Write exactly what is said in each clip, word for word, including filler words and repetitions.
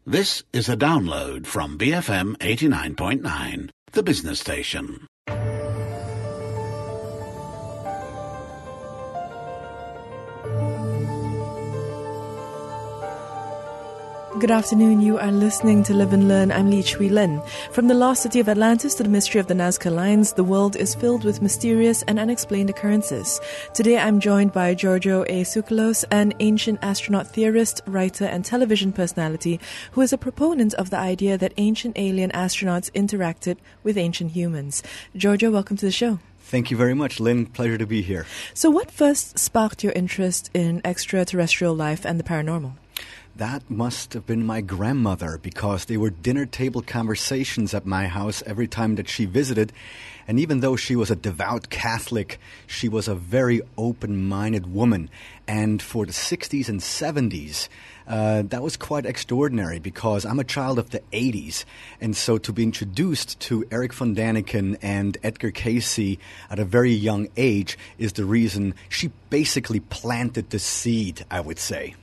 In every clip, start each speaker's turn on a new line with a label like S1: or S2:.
S1: This is a download from B F M eighty-nine point nine, the business station.
S2: Good afternoon. You are listening to Live and Learn. I'm Lee Chui Lin. From the lost city of Atlantis to the mystery of the Nazca Lines, the world is filled with mysterious and unexplained occurrences. Today I'm joined by Giorgio A. Tsoukalos, an ancient astronaut theorist, writer, and television personality who is a proponent of the idea that ancient alien astronauts interacted with ancient humans. Giorgio, welcome to the show.
S3: Thank you very much, Lynn. Pleasure to be here.
S2: So what first sparked your interest in extraterrestrial life and the paranormal?
S3: That must have been my grandmother, because they were dinner table conversations at my house every time that she visited. And even though she was a devout Catholic, she was a very open-minded woman. And for the sixties and seventies, uh, that was quite extraordinary, because I'm a child of the eighties. And so to be introduced to Erich von Däniken and Edgar Cayce at a very young age is the reason she basically planted the seed, I would say.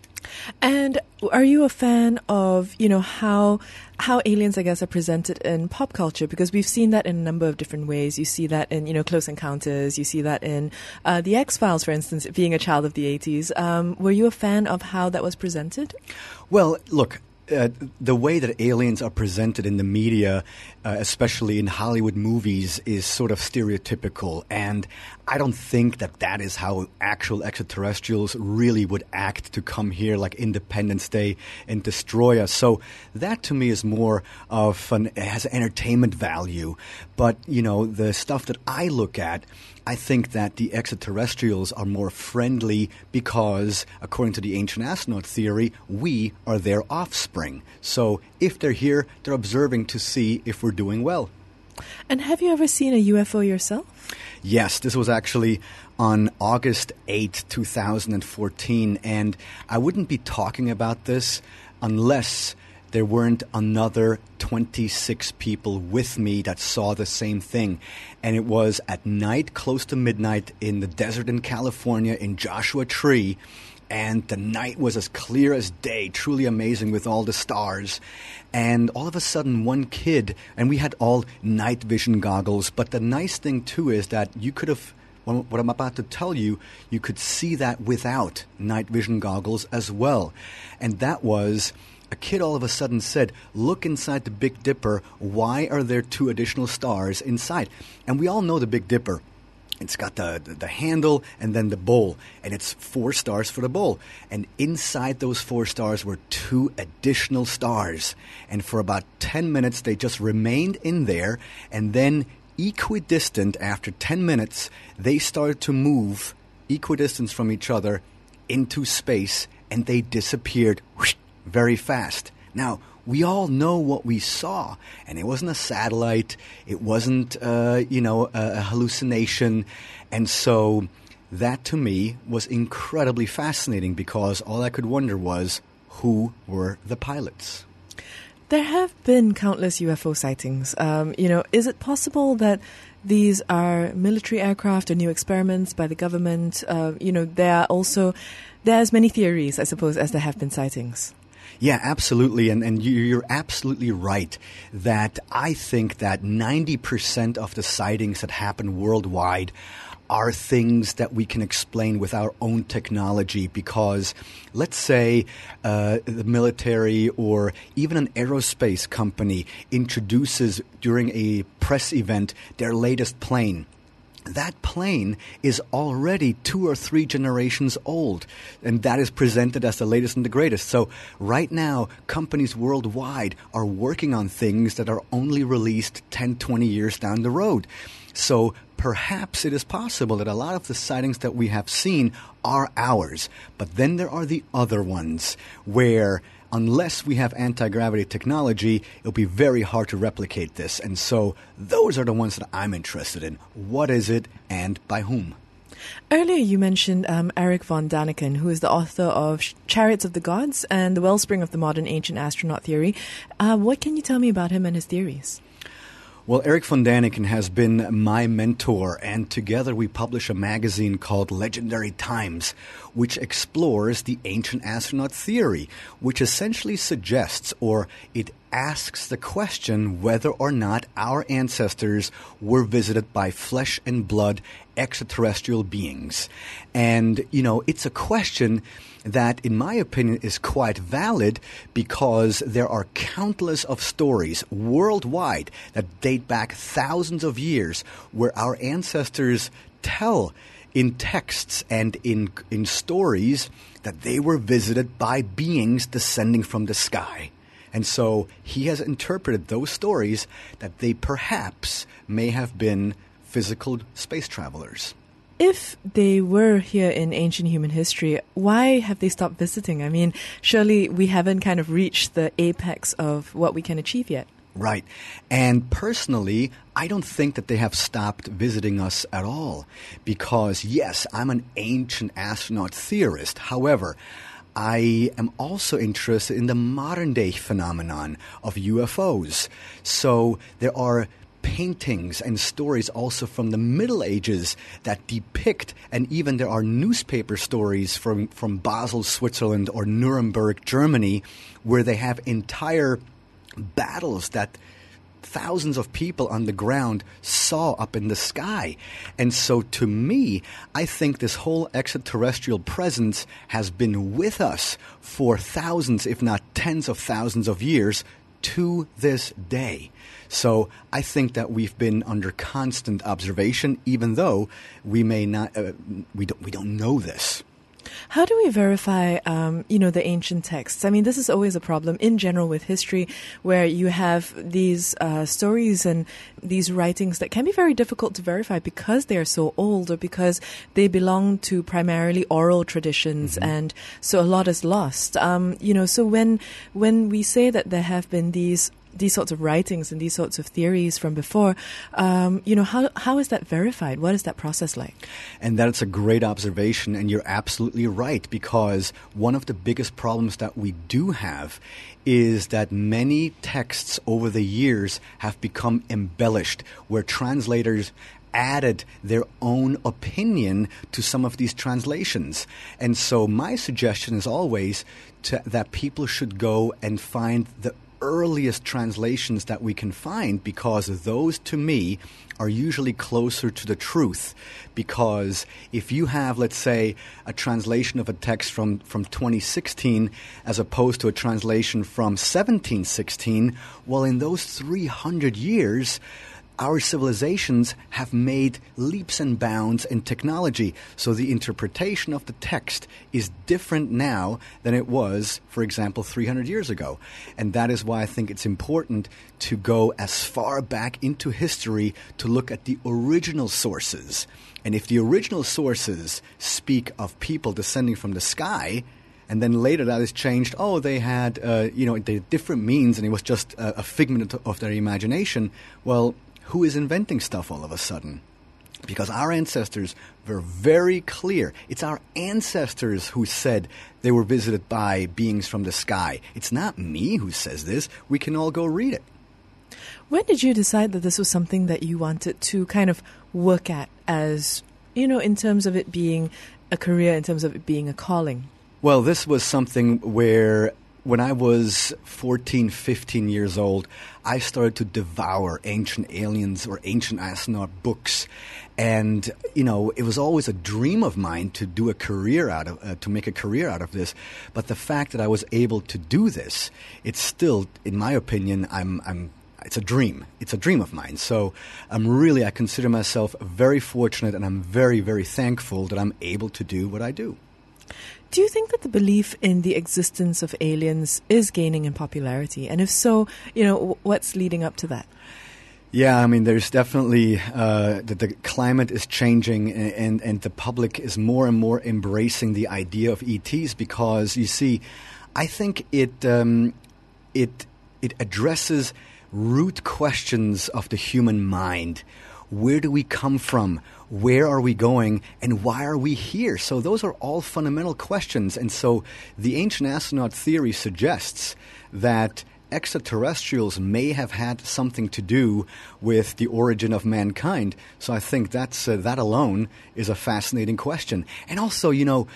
S2: And are you a fan of, you know, how how aliens, I guess, are presented in pop culture? Because we've seen that in a number of different ways. You see that in, you know, Close Encounters. You see that in uh, The X-Files, for instance, being a child of the eighties. Um, were you a fan of how that was presented?
S3: Well, look, Uh, the way that aliens are presented in the media, uh, especially in Hollywood movies, is sort of stereotypical. And I don't think that that is how actual extraterrestrials really would act to come here like Independence Day and destroy us. So that to me is more of an, has entertainment value. But, you know, the stuff that I look at, I think that the extraterrestrials are more friendly because, according to the ancient astronaut theory, we are their offspring. So if they're here, they're observing to see if we're doing well.
S2: And have you ever seen a U F O yourself?
S3: Yes, this was actually on August eighth, two thousand fourteen, and I wouldn't be talking about this unless there weren't another twenty-six people with me that saw the same thing. And it was at night, close to midnight, in the desert in California, in Joshua Tree. And the night was as clear as day, truly amazing with all the stars. And all of a sudden, one kid, and we had all night vision goggles. But the nice thing, too, is that you could have, what I'm about to tell you, you could see that without night vision goggles as well. And that was, a kid all of a sudden said, "Look inside the Big Dipper. Why are there two additional stars inside?" And we all know the Big Dipper. It's got the, the the handle and then the bowl, and it's four stars for the bowl. And inside those four stars were two additional stars. And for about ten minutes, they just remained in there. And then equidistant, after ten minutes, they started to move equidistant from each other into space, and they disappeared whoosh, very fast. Now, we all know what we saw, and it wasn't a satellite, it wasn't, uh, you know, a, a hallucination, and so that to me was incredibly fascinating, because all I could wonder was, who were the pilots?
S2: There have been countless U F O sightings. Um, you know, is it possible that these are military aircraft or new experiments by the government? Uh, you know, there are also, there are as many theories, I suppose, as there have been sightings.
S3: Yeah, absolutely. And, and you're absolutely right that I think that ninety percent of the sightings that happen worldwide are things that we can explain with our own technology, because let's say uh, the military or even an aerospace company introduces during a press event their latest plane. That plane is already two or three generations old, and that is presented as the latest and the greatest. So right now, companies worldwide are working on things that are only released ten, twenty years down the road. So perhaps it is possible that a lot of the sightings that we have seen are ours. But then there are the other ones where, unless we have anti-gravity technology, it'll be very hard to replicate this. And so those are the ones that I'm interested in. What is it, and by whom?
S2: Earlier you mentioned um, Erich von Däniken, who is the author of Chariots of the Gods and the Wellspring of the Modern Ancient Astronaut Theory. Uh, what can you tell me about him and his theories?
S3: Well, Erich von Däniken has been my mentor, and together we publish a magazine called Legendary Times, which explores the ancient astronaut theory, which essentially suggests, or it asks the question, whether or not our ancestors were visited by flesh and blood extraterrestrial beings. And, you know, it's a question that, in my opinion, is quite valid because there are countless of stories worldwide that date back thousands of years where our ancestors tell in texts and in in stories that they were visited by beings descending from the sky. And so he has interpreted those stories that they perhaps may have been physical space travelers.
S2: If they were here in ancient human history, why have they stopped visiting? I mean, surely we haven't kind of reached the apex of what we can achieve yet.
S3: Right. And personally, I don't think that they have stopped visiting us at all. Because, yes, I'm an ancient astronaut theorist. However, I am also interested in the modern-day phenomenon of U F Os. So there are paintings and stories also from the Middle Ages that depict, and even there are newspaper stories from, from Basel, Switzerland, or Nuremberg, Germany, where they have entire battles that thousands of people on the ground saw up in the sky. And so to me, I think this whole extraterrestrial presence has been with us for thousands, if not tens of thousands of years to this day. So I think that we've been under constant observation, even though we may not, uh, we don't, we don't know this.
S2: How do we verify, um, you know, the ancient texts? I mean, this is always a problem in general with history, where you have these uh, stories and these writings that can be very difficult to verify because they are so old or because they belong to primarily oral traditions, mm-hmm. and so a lot is lost. Um, you know, so when when we say that there have been these these sorts of writings and these sorts of theories from before, um, you know, how how is that verified? What is that process like?
S3: And that's a great observation, and you're absolutely right, because one of the biggest problems that we do have is that many texts over the years have become embellished, where translators added their own opinion to some of these translations. And so my suggestion is always to, that people should go and find the earliest translations that we can find, because those, to me, are usually closer to the truth. Because if you have, let's say, a translation of a text from, from twenty sixteen as opposed to a translation from seventeen sixteen, well, in those three hundred years, our civilizations have made leaps and bounds in technology. So the interpretation of the text is different now than it was, for example, three hundred years ago. And that is why I think it's important to go as far back into history to look at the original sources. And if the original sources speak of people descending from the sky, and then later that is changed, oh, they had, uh, you know, they had different means and it was just a, a figment of their imagination, well, who is inventing stuff all of a sudden? Because our ancestors were very clear. It's our ancestors who said they were visited by beings from the sky. It's not me who says this. We can all go read it.
S2: When did you decide that this was something that you wanted to kind of work at as, you know, in terms of it being a career, in terms of it being a calling?
S3: Well, this was something where when I was fourteen, fifteen years old, I started to devour ancient aliens or ancient astronaut books. And, you know, it was always a dream of mine to do a career out of, uh, to make a career out of this. But the fact that I was able to do this, it's still, in my opinion, I'm, I'm, it's a dream. It's a dream of mine. So I'm really, I consider myself very fortunate, and I'm very, very thankful that I'm able to do what I do.
S2: Do you think that the belief in the existence of aliens is gaining in popularity? And if so, you know, what's leading up to that?
S3: Yeah, I mean, there's definitely uh, that the climate is changing, and, and, and the public is more and more embracing the idea of E Ts, because, you see, I think it um, it it addresses root questions of the human mind. Where do we come from? Where are we going? And why are we here? So those are all fundamental questions. And so the ancient astronaut theory suggests that extraterrestrials may have had something to do with the origin of mankind. So I think that's uh, that alone is a fascinating question. And also, you know,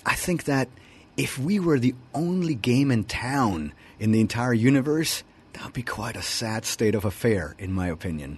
S3: I think that if we were the only game in town in the entire universe, that would be quite a sad state of affair, in my opinion.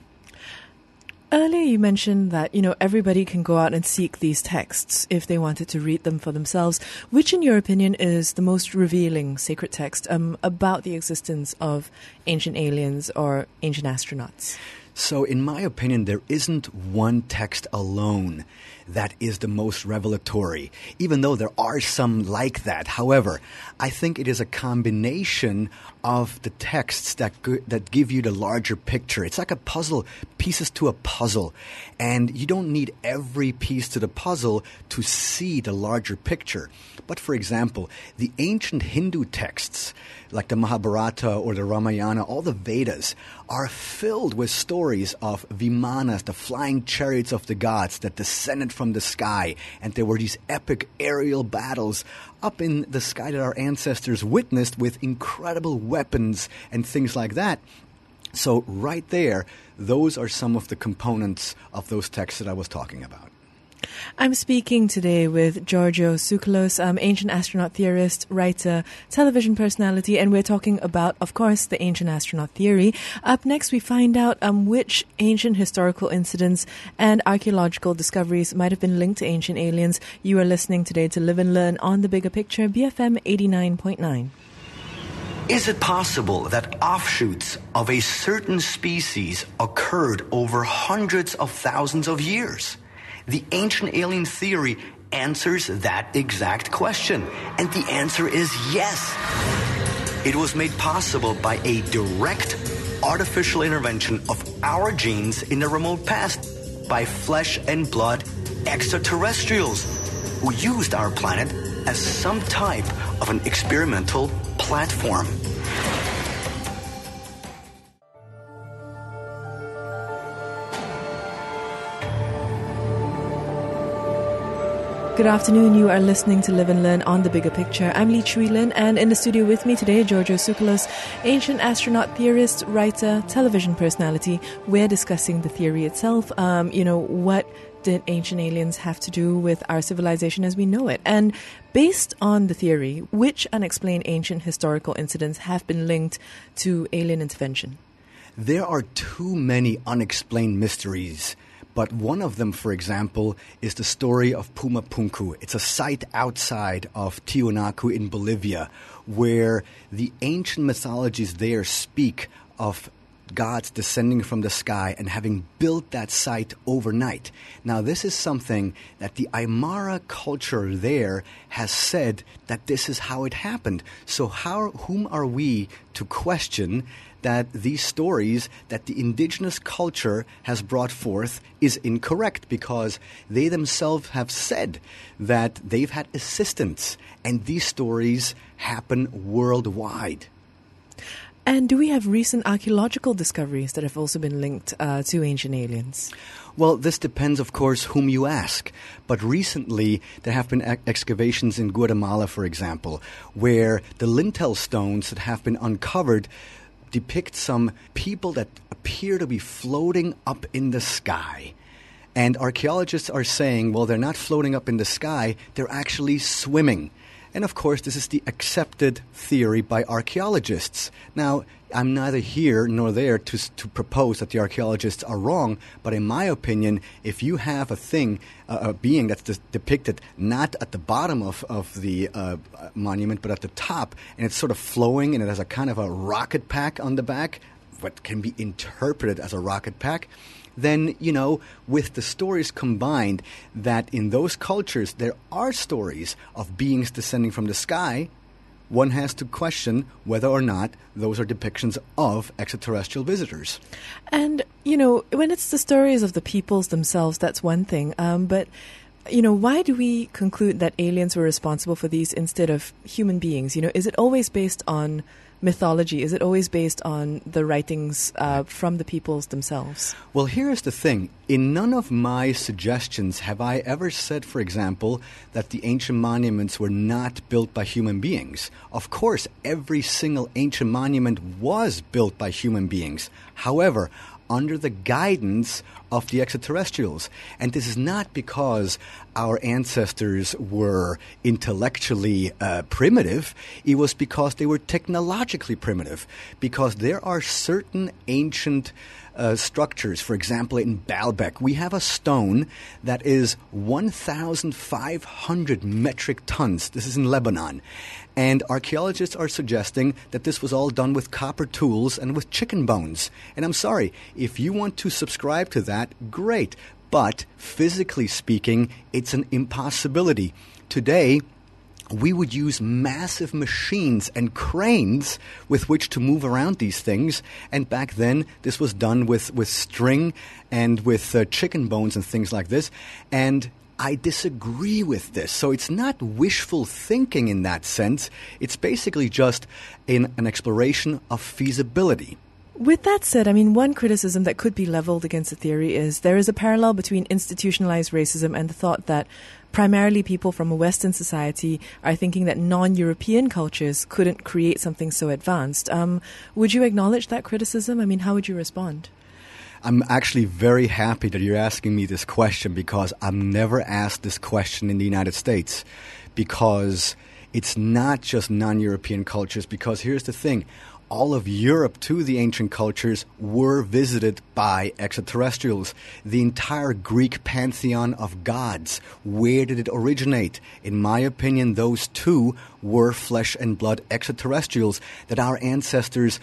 S2: Earlier you mentioned that, you know, everybody can go out and seek these texts if they wanted to read them for themselves. Which, in your opinion, is the most revealing sacred text um, about the existence of ancient aliens or ancient astronauts?
S3: So, in my opinion, there isn't one text alone that is the most revelatory, even though there are some like that. However, I think it is a combination of the texts that go- that give you the larger picture. It's like a puzzle, pieces to a puzzle, and you don't need every piece to the puzzle to see the larger picture. But for example, the ancient Hindu texts, like the Mahabharata or the Ramayana, all the Vedas, are filled with stories of Vimanas, the flying chariots of the gods that descended from the sky, and there were these epic aerial battles up in the sky that our ancestors witnessed with incredible weapons and things like that. So right there, those are some of the components of those texts that I was talking about.
S2: I'm speaking today with Giorgio Tsoukalos, um, ancient astronaut theorist, writer, television personality, and we're talking about, of course, the ancient astronaut theory. Up next, we find out um, which ancient historical incidents and archaeological discoveries might have been linked to ancient aliens. You are listening today to Live and Learn on The Bigger Picture, B F M eighty-nine point nine.
S4: Is it possible that offshoots of a certain species occurred over hundreds of thousands of years? The ancient alien theory answers that exact question, and the answer is yes. It was made possible by a direct artificial intervention of our genes in the remote past by flesh and blood extraterrestrials who used our planet as some type of an experimental platform.
S2: Good afternoon. You are listening to Live and Learn on The Bigger Picture. I'm Lee Chui Lin, and in the studio with me today, Giorgio Tsoukalos, ancient astronaut theorist, writer, television personality. We're discussing the theory itself. Um, you know, what did ancient aliens have to do with our civilization as we know it? And based on the theory, which unexplained ancient historical incidents have been linked to alien intervention?
S3: There are too many unexplained mysteries. But one of them, for example, is the story of Pumapunku. It's a site outside of Tiwanaku in Bolivia where the ancient mythologies there speak of gods descending from the sky and having built that site overnight. Now, this is something that the Aymara culture there has said that this is how it happened. So how, whom are we to question that these stories that the indigenous culture has brought forth is incorrect, because they themselves have said that they've had assistance and these stories happen worldwide.
S2: And do we have recent archaeological discoveries that have also been linked uh, to ancient aliens?
S3: Well, this depends, of course, whom you ask. But recently, there have been ex- excavations in Guatemala, for example, where the lintel stones that have been uncovered depict some people that appear to be floating up in the sky. And archaeologists are saying, well, they're not floating up in the sky, they're actually swimming. And of course, this is the accepted theory by archaeologists. Now, I'm neither here nor there to to propose that the archaeologists are wrong, but in my opinion, if you have a thing, uh, a being that's de- depicted not at the bottom of, of the uh, monument, but at the top, and it's sort of flowing and it has a kind of a rocket pack on the back, what can be interpreted as a rocket pack, then, you know, with the stories combined that in those cultures there are stories of beings descending from the sky, one has to question whether or not those are depictions of extraterrestrial visitors.
S2: And, you know, when it's the stories of the peoples themselves, that's one thing. Um, but, you know, why do we conclude that aliens were responsible for these instead of human beings? You know, is it always based on mythology? Is it always based on the writings uh, from the peoples themselves?
S3: Well, here's the thing. In none of my suggestions have I ever said, for example, that the ancient monuments were not built by human beings. Of course, every single ancient monument was built by human beings. However, under the guidance of the extraterrestrials. And this is not because our ancestors were intellectually uh, primitive. It was because they were technologically primitive. Because there are certain ancient uh, structures. For example, in Baalbek, we have a stone that is one thousand five hundred metric tons. This is in Lebanon. And archaeologists are suggesting that this was all done with copper tools and with chicken bones. And I'm sorry, if you want to subscribe to that, great. But physically speaking, it's an impossibility. Today, we would use massive machines and cranes with which to move around these things. And back then, this was done with, with string and with uh, chicken bones and things like this. And I disagree with this. So it's not wishful thinking in that sense. It's basically just in an exploration of feasibility.
S2: With that said, I mean, one criticism that could be leveled against the theory is there is a parallel between institutionalized racism and the thought that primarily people from a Western society are thinking that non-European cultures couldn't create something so advanced. Um, would you acknowledge that criticism? I mean, how would you respond?
S3: I'm actually very happy that you're asking me this question because I'm never asked this question in the United States, because it's not just non-European cultures. Because here's the thing. All of Europe, too, the ancient cultures, were visited by extraterrestrials. The entire Greek pantheon of gods, where did it originate? In my opinion, those two were flesh and blood extraterrestrials that our ancestors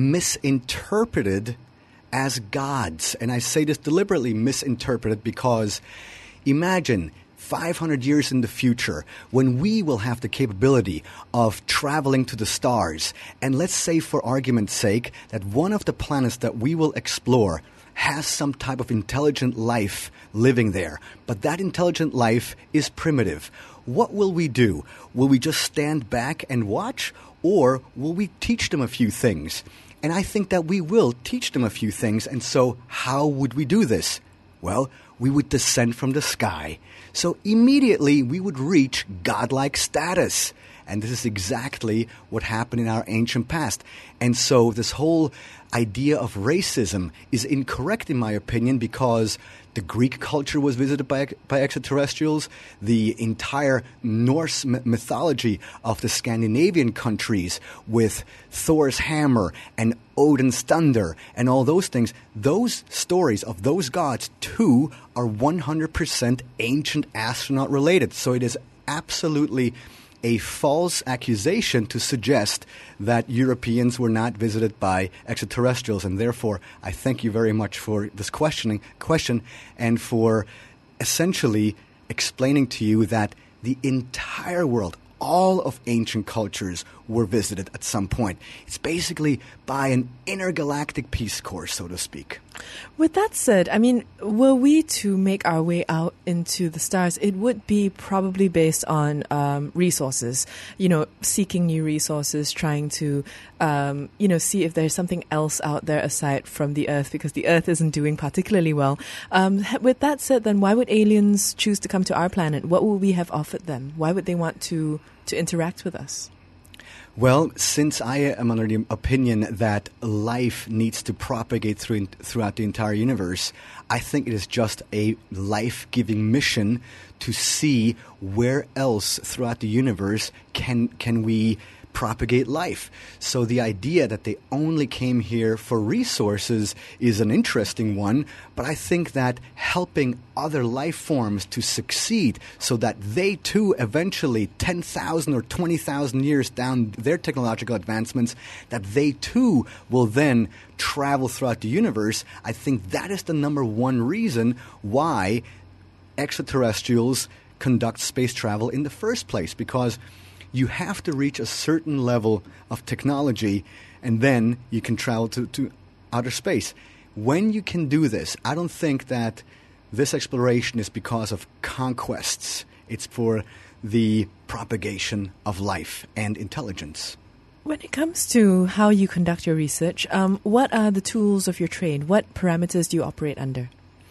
S3: misinterpreted as gods. And I say this deliberately misinterpreted because imagine five hundred years in the future when we will have the capability of traveling to the stars. And let's say, for argument's sake, that one of the planets that we will explore has some type of intelligent life living there. But that intelligent life is primitive. What will we do? Will we just stand back and watch? Or will we teach them a few things? And I think that we will teach them a few things. And so how would we do this? Well, we would descend from the sky. So immediately we would reach godlike status. And this is exactly what happened in our ancient past. And so this whole idea of racism is incorrect in my opinion, because the Greek culture was visited by, by extraterrestrials. The entire Norse m- mythology of the Scandinavian countries with Thor's hammer and Odin's thunder and all those things, those stories of those gods too are one hundred percent ancient astronaut related. So it is absolutely a false accusation to suggest that Europeans were not visited by extraterrestrials. And therefore, I thank you very much for this questioning question and for essentially explaining to you that the entire world, all of ancient cultures, were visited at some point. It's basically by an intergalactic Peace Corps, so to speak.
S2: With that said, I mean, were we to make our way out into the stars, it would be probably based on um, resources, you know, seeking new resources, trying to, um, you know, see if there's something else out there aside from the Earth, because the Earth isn't doing particularly well. Um, with that said, then why would aliens choose to come to our planet? What would we have offered them? Why would they want to, to interact with us?
S3: Well, since I am under the opinion that life needs to propagate through, throughout the entire universe, I think it is just a life-giving mission to see where else throughout the universe can can we propagate life. So the idea that they only came here for resources is an interesting one, but I think that helping other life forms to succeed so that they too eventually, ten thousand or twenty thousand years down their technological advancements, that they too will then travel throughout the universe, I think that is the number one reason why extraterrestrials conduct space travel in the first place, because you have to reach a certain level of technology and then you can travel to, to outer space. When you can do this, I don't think that this exploration is because of conquests. It's for the propagation of life and intelligence.
S2: When it comes to how you conduct your research, um, what are the tools of your trade? What parameters do you operate under?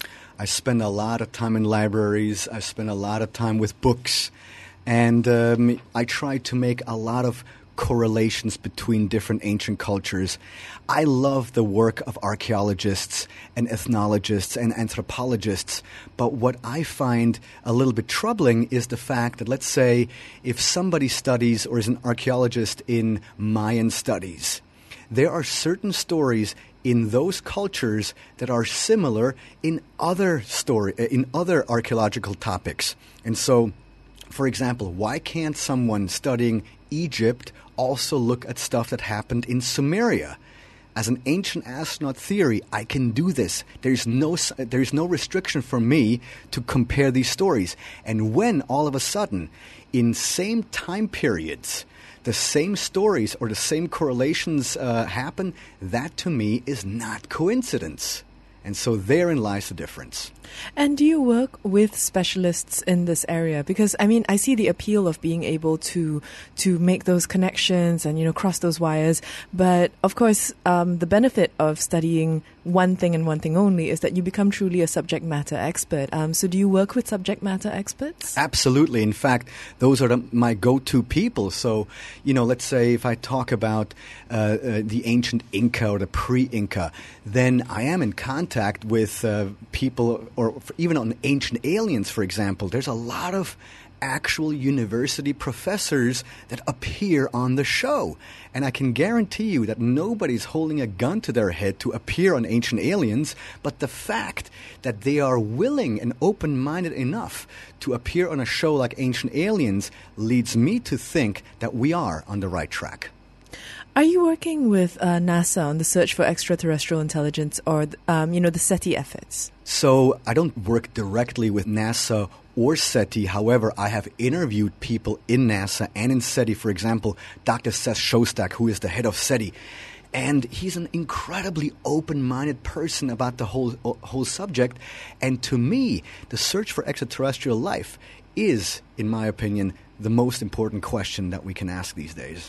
S3: I spend a lot of time in libraries. I spend a lot of time with books. And um, I try to make a lot of correlations between different ancient cultures. I love the work of archaeologists and ethnologists and anthropologists, but what I find a little bit troubling is the fact that, let's say, if somebody studies or is an archaeologist in Mayan studies, there are certain stories in those cultures that are similar in other story in other archaeological topics. And so, for example, why can't someone studying Egypt also look at stuff that happened in Sumeria? As an ancient astronaut theory, I can do this. There's no there's no restriction for me to compare these stories. And when all of a sudden, in same time periods, the same stories or the same correlations uh, happen, that to me is not coincidence. And so therein lies the difference.
S2: And do you work with specialists in this area? Because, I mean, I see the appeal of being able to to make those connections and, you know, cross those wires. But, of course, um, the benefit of studying one thing and one thing only is that you become truly a subject matter expert. Um, so do you work with subject matter experts?
S3: Absolutely. In fact, those are the, my go-to people. So, you know, let's say if I talk about uh, uh, the ancient Inca or the pre-Inca, then I am in contact with uh, people, or even on ancient aliens, for example. There's a lot of actual university professors that appear on the show. And I can guarantee you that nobody's holding a gun to their head to appear on Ancient Aliens, but the fact that they are willing and open-minded enough to appear on a show like Ancient Aliens leads me to think that we are on the right track.
S2: Are you working with uh, NASA on the search for extraterrestrial intelligence or, um, you know, the SETI efforts?
S3: So I don't work directly with NASA or SETI. However, I have interviewed people in NASA and in SETI. For example, Doctor Seth Shostak, who is the head of SETI. And he's an incredibly open-minded person about the whole whole subject. And to me, the search for extraterrestrial life is, in my opinion, the most important question that we can ask these days.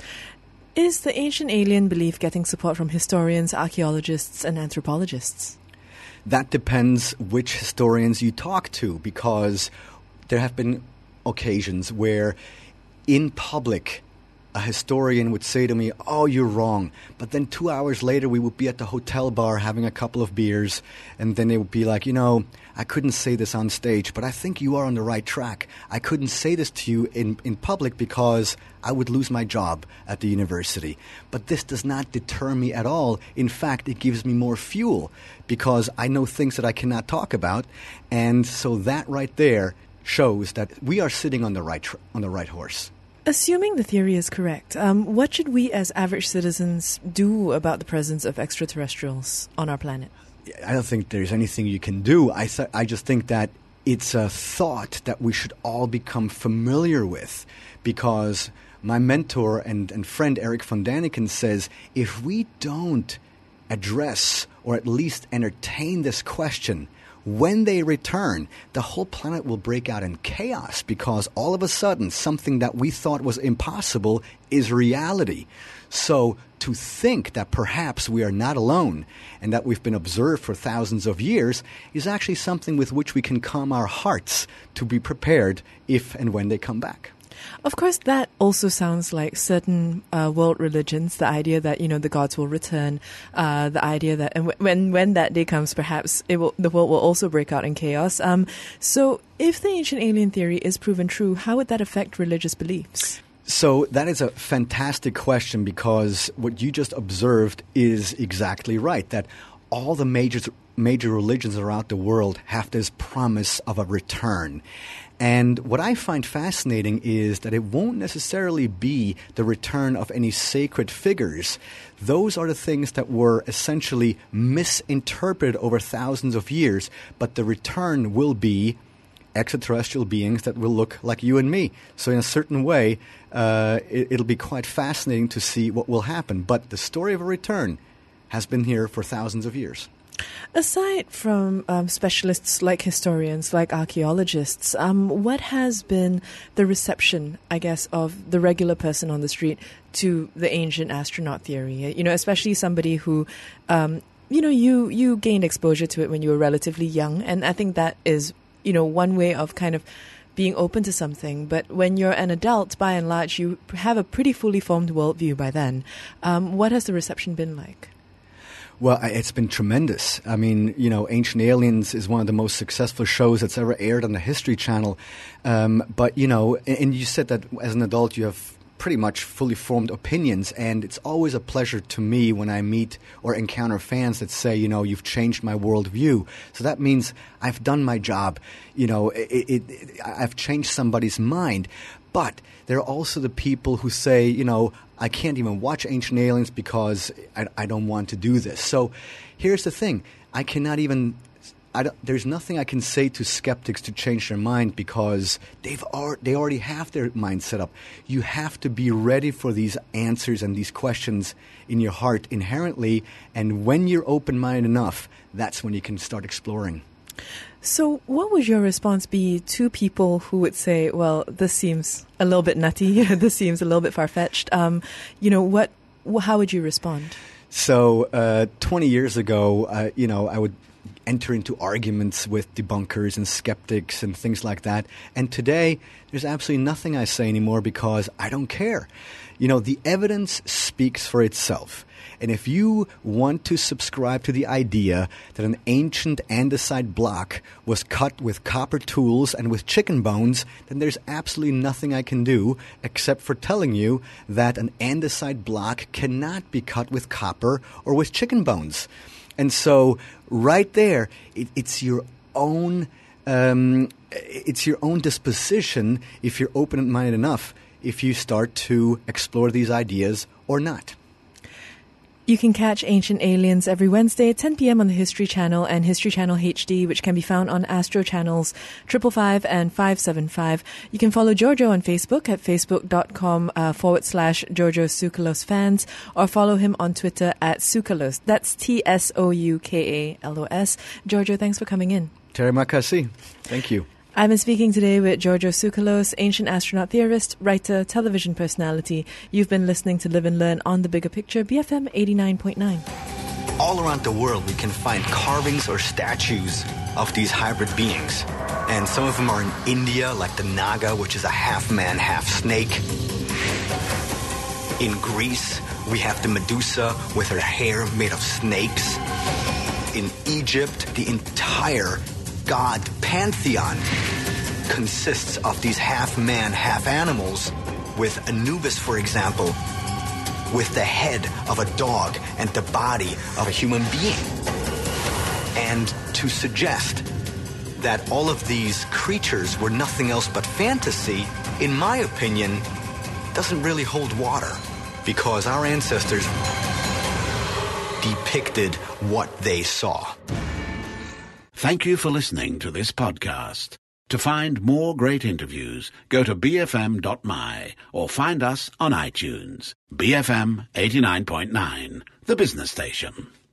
S2: Is the ancient alien belief getting support from historians, archaeologists, and anthropologists?
S3: That depends which historians you talk to, because there have been occasions where in public a historian would say to me, "Oh, you're wrong." But then two hours later we would be at the hotel bar having a couple of beers, and then they would be like, "You know, I couldn't say this on stage, but I think you are on the right track. I couldn't say this to you in, in public because I would lose my job at the university." But this does not deter me at all. In fact, it gives me more fuel because I know things that I cannot talk about. And so that right there shows that we are sitting on the right tr- on the right horse.
S2: Assuming the theory is correct, um, what should we as average citizens do about the presence of extraterrestrials on our planet?
S3: I don't think there's anything you can do. I th- I just think that it's a thought that we should all become familiar with, because my mentor and, and friend Eric von Daniken says if we don't address or at least entertain this question, when they return, the whole planet will break out in chaos, because all of a sudden something that we thought was impossible is reality. So to think that perhaps we are not alone and that we've been observed for thousands of years is actually something with which we can calm our hearts to be prepared if and when they come back.
S2: Of course, that also sounds like certain uh, world religions, the idea that, you know, the gods will return, uh, the idea that and w- when when that day comes, perhaps it will, the world will also break out in chaos. Um, so if the ancient alien theory is proven true, how would that affect religious beliefs?
S3: So that is a fantastic question, because what you just observed is exactly right, that all the major major religions throughout the world have this promise of a return. And what I find fascinating is that it won't necessarily be the return of any sacred figures. Those are the things that were essentially misinterpreted over thousands of years, but the return will be extraterrestrial beings that will look like you and me. So in a certain way, uh, it, it'll be quite fascinating to see what will happen. But the story of a return has been here for thousands of years.
S2: Aside from um, specialists like historians, like archaeologists, um, what has been the reception, I guess, of the regular person on the street to the ancient astronaut theory? You know, especially somebody who, um, you know, you, you gained exposure to it when you were relatively young. And I think that is, you know, one way of kind of being open to something. But when you're an adult, by and large, you have a pretty fully formed worldview by then. Um, what has the reception been like?
S3: Well, it's been tremendous. I mean, you know, Ancient Aliens is one of the most successful shows that's ever aired on the History Channel. Um, but, you know, and you said that as an adult you have pretty much fully formed opinions, and it's always a pleasure to me when I meet or encounter fans that say, you know, you've changed my worldview. So that means I've done my job. You know, it, it, it, I've changed somebody's mind. But there are also the people who say, you know, I can't even watch Ancient Aliens because I, I don't want to do this. So here's the thing. I cannot even I don't, there's nothing I can say to skeptics to change their mind because they've ar- they already have their mind set up. You have to be ready for these answers and these questions in your heart inherently. And when you're open-minded enough, that's when you can start exploring.
S2: So what would your response be to people who would say, well, this seems a little bit nutty, this seems a little bit far-fetched? Um, you know, what? How would you respond?
S3: So uh, twenty years ago, uh, you know, I would enter into arguments with debunkers and skeptics and things like that. And today, there's absolutely nothing I say anymore because I don't care. You know, the evidence speaks for itself. And if you want to subscribe to the idea that an ancient andesite block was cut with copper tools and with chicken bones, then there's absolutely nothing I can do except for telling you that an andesite block cannot be cut with copper or with chicken bones. And so right there, it, it's your own um, it's your own disposition if you're open-minded enough, if you start to explore these ideas or not.
S2: You can catch Ancient Aliens every Wednesday at ten p.m. on the History Channel and History Channel H D, which can be found on Astro Channels five five five and five seven five. You can follow Giorgio on Facebook at facebook.com uh, forward slash Giorgio Tsoukalos fans, or follow him on Twitter at Tsoukalos. That's T S O U K A L O S. Giorgio, thanks for coming in.
S3: Terima kasih. Thank you.
S2: I've been speaking today with Giorgio Tsoukalos, ancient astronaut theorist, writer, television personality. You've been listening to Live and Learn on The Bigger Picture, B F M eighty-nine point nine.
S4: All around the world, we can find carvings or statues of these hybrid beings. And some of them are in India, like the Naga, which is a half-man, half-snake. In Greece, we have the Medusa with her hair made of snakes. In Egypt, the entire god pantheon consists of these half-man, half-animals, with Anubis, for example, with the head of a dog and the body of a human being. And to suggest that all of these creatures were nothing else but fantasy, in my opinion, doesn't really hold water, because our ancestors depicted what they saw.
S1: Thank you for listening to this podcast. To find more great interviews, go to b f m dot m y or find us on iTunes. B F M eighty-nine point nine, the business station.